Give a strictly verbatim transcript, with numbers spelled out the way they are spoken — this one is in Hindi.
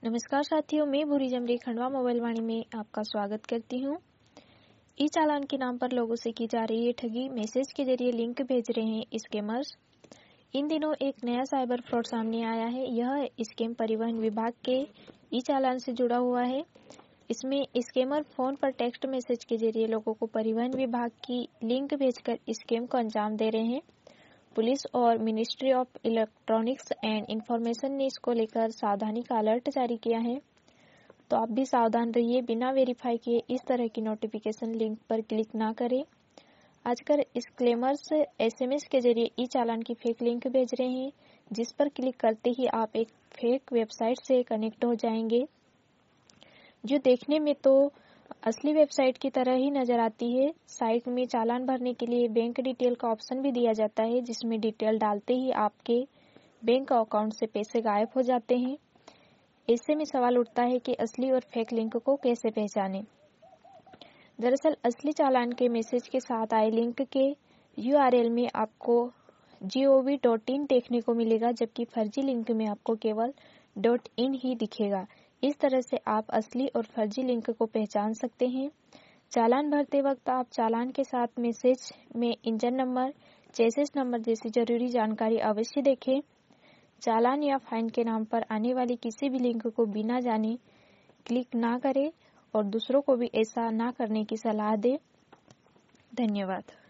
नमस्कार साथियों, मैं भूरी जमरी खंडवा मोबाइल वाणी में आपका स्वागत करती हूँ। ई चालान के नाम पर लोगों से की जा रही है ठगी। मैसेज के जरिए लिंक भेज रहे हैं स्कैमर्स। इन दिनों एक नया साइबर फ्रॉड सामने आया है। यह स्कैम परिवहन विभाग के ई चालान से जुड़ा हुआ है। इसमें स्कैमर फोन पर टेक्स्ट मैसेज के जरिए लोगों को परिवहन विभाग की लिंक भेजकर स्कैम को अंजाम दे रहे हैं। पुलिस और ministry of electronics and information ने इसको लेकर सावधानी का अलर्ट जारी किया है। तो आप भी सावधान रहिए, बिना वेरीफाई किए इस तरह की नोटिफिकेशन लिंक पर क्लिक ना करें। आजकल स्कैमर्स एसएमएस के जरिए ई चालान की फेक लिंक भेज रहे हैं, जिस पर क्लिक करते ही आप एक फेक वेबसाइट से कनेक्ट हो जाएंगे, जो देखने में तो असली वेबसाइट की तरह ही नजर आती है। साइट में चालान भरने के लिए बैंक डिटेल का ऑप्शन भी दिया जाता है, जिसमें डिटेल डालते ही आपके बैंक अकाउंट से पैसे गायब हो जाते हैं। ऐसे में सवाल उठता है कि असली और फेक लिंक को कैसे पहचानें। दरअसल असली चालान के मैसेज के साथ आए लिंक के यूआरएल में आपको जी ओ वी डॉट इन देखने को मिलेगा, जबकि फर्जी लिंक में आपको केवल डॉट इन ही दिखेगा। इस तरह से आप असली और फर्जी लिंक को पहचान सकते हैं। चालान भरते वक्त आप चालान के साथ मैसेज में इंजन नंबर, चेसिस नंबर जैसी जरूरी जानकारी अवश्य देखें। चालान या फाइन के नाम पर आने वाली किसी भी लिंक को बिना जाने क्लिक ना करें और दूसरों को भी ऐसा ना करने की सलाह दें। धन्यवाद।